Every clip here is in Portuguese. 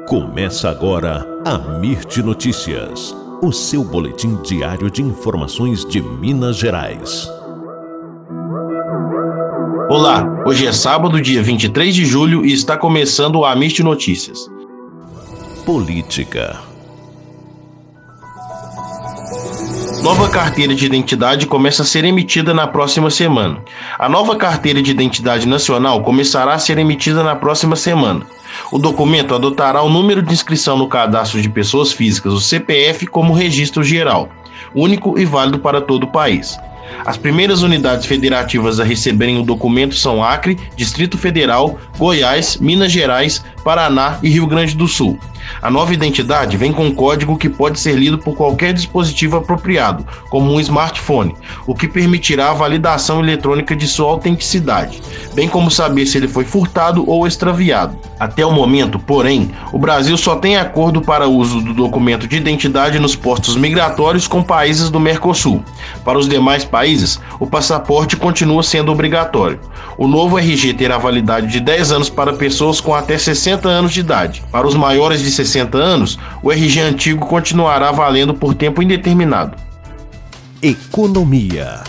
Começa agora a Mirte Notícias, o seu boletim diário de informações de Minas Gerais. Olá, hoje é sábado, dia 23 de julho e está começando a Mirte Notícias. Política. Nova carteira de identidade começa a ser emitida na próxima semana. A nova carteira de identidade nacional começará a ser emitida na próxima semana. O documento adotará o número de inscrição no cadastro de pessoas físicas, o CPF, como registro geral, único e válido para todo o país. As primeiras unidades federativas a receberem o documento são Acre, Distrito Federal, Goiás, Minas Gerais, Paraná e Rio Grande do Sul. A nova identidade vem com um código que pode ser lido por qualquer dispositivo apropriado, como um smartphone, o que permitirá a validação eletrônica de sua autenticidade, bem como saber se ele foi furtado ou extraviado. Até o momento, porém, o Brasil só tem acordo para uso do documento de identidade nos postos migratórios com países do Mercosul. Para os demais países, o passaporte continua sendo obrigatório. O novo RG terá validade de 10 anos para pessoas com até 60 anos de idade. Para os maiores de 60 anos, o RG antigo continuará valendo por tempo indeterminado. Economia.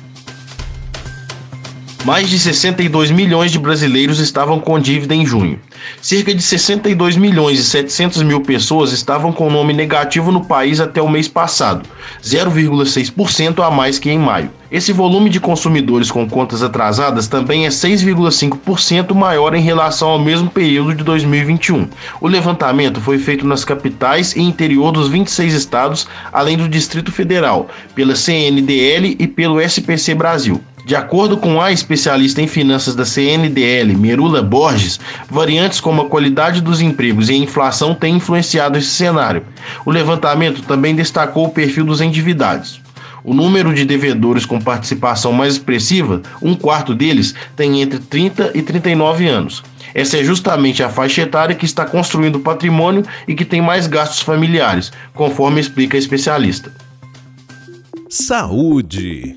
Mais de 62 milhões de brasileiros estavam com dívida em junho. Cerca de 62 milhões e 700 mil pessoas estavam com nome negativo no país até o mês passado, 0,6% a mais que em maio. Esse volume de consumidores com contas atrasadas também é 6,5% maior em relação ao mesmo período de 2021. O levantamento foi feito nas capitais e interior dos 26 estados, além do Distrito Federal, pela CNDL e pelo SPC Brasil. De acordo com a especialista em finanças da CNDL, Merula Borges, variantes como a qualidade dos empregos e a inflação têm influenciado esse cenário. O levantamento também destacou o perfil dos endividados. O número de devedores com participação mais expressiva, um quarto deles, tem entre 30 e 39 anos. Essa é justamente a faixa etária que está construindo patrimônio e que tem mais gastos familiares, conforme explica a especialista. Saúde.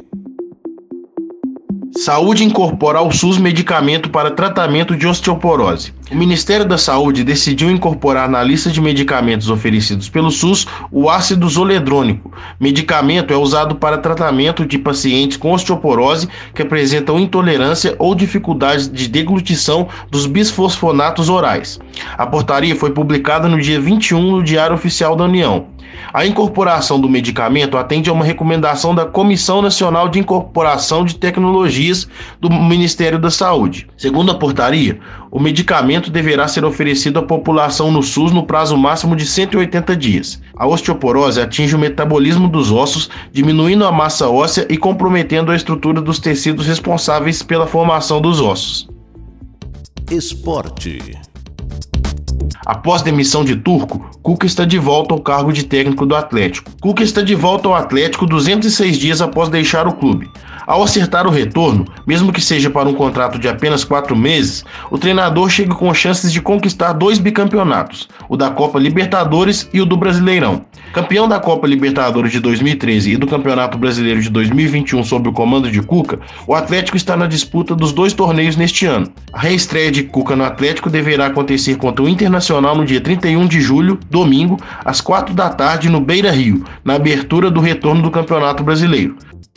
Saúde incorpora ao SUS medicamento para tratamento de osteoporose. O Ministério da Saúde decidiu incorporar na lista de medicamentos oferecidos pelo SUS o ácido zoledrônico. Medicamento é usado para tratamento de pacientes com osteoporose que apresentam intolerância ou dificuldade de deglutição dos bisfosfonatos orais. A portaria foi publicada no dia 21 no Diário Oficial da União. A incorporação do medicamento atende a uma recomendação da Comissão Nacional de Incorporação de Tecnologias do Ministério da Saúde. Segundo a portaria, o medicamento deverá ser oferecido à população no SUS no prazo máximo de 180 dias. A osteoporose atinge o metabolismo dos ossos, diminuindo a massa óssea e comprometendo a estrutura dos tecidos responsáveis pela formação dos ossos. Esporte. Após demissão de Turco, Cuca está de volta ao cargo de técnico do Atlético. Cuca está de volta ao Atlético 206 dias após deixar o clube. Ao acertar o retorno, mesmo que seja para um contrato de apenas 4 meses, o treinador chega com chances de conquistar 2 bicampeonatos, o da Copa Libertadores e o do Brasileirão. Campeão da Copa Libertadores de 2013 e do Campeonato Brasileiro de 2021 sob o comando de Cuca, o Atlético está na disputa dos 2 torneios neste ano. A reestreia de Cuca no Atlético deverá acontecer contra o Internacional no dia 31 de julho, domingo, às 4 da tarde no Beira-Rio, na abertura do retorno do Campeonato Brasileiro.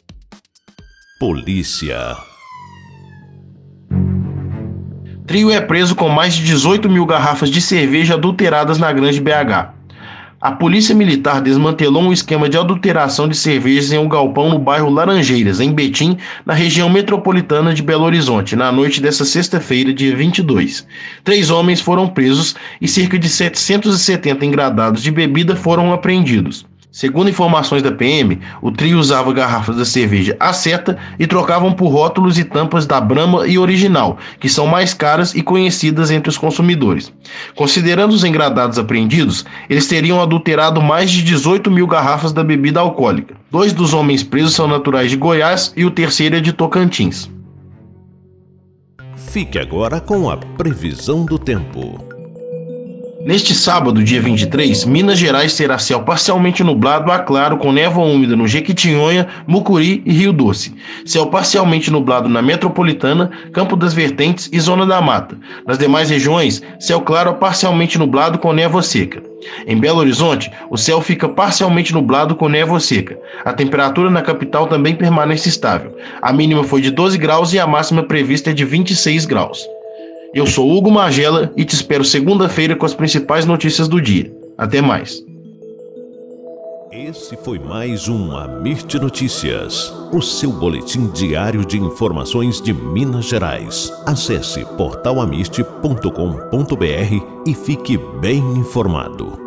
Polícia. Trio é preso com mais de 18 mil garrafas de cerveja adulteradas na Grande BH. A Polícia Militar desmantelou um esquema de adulteração de cervejas em um galpão no bairro Laranjeiras, em Betim, na região metropolitana de Belo Horizonte, na noite desta sexta-feira, dia 22. 3 homens foram presos e cerca de 770 engradados de bebida foram apreendidos. Segundo informações da PM, o trio usava garrafas da cerveja Aceta e trocavam por rótulos e tampas da Brahma e Original, que são mais caras e conhecidas entre os consumidores. Considerando os engradados apreendidos, eles teriam adulterado mais de 18 mil garrafas da bebida alcoólica. 2 dos homens presos são naturais de Goiás e o terceiro é de Tocantins. Fique agora com a previsão do tempo. Neste sábado, dia 23, Minas Gerais terá céu parcialmente nublado a claro com névoa úmida no Jequitinhonha, Mucuri e Rio Doce. Céu parcialmente nublado na Metropolitana, Campo das Vertentes e Zona da Mata. Nas demais regiões, céu claro a parcialmente nublado com névoa seca. Em Belo Horizonte, o céu fica parcialmente nublado com névoa seca. A temperatura na capital também permanece estável. A mínima foi de 12 graus e a máxima prevista é de 26 graus. Eu sou Hugo Magela e te espero segunda-feira com as principais notícias do dia. Até mais. Esse foi mais um Amirte Notícias, o seu boletim diário de informações de Minas Gerais. Acesse portalamirte.com.br e fique bem informado.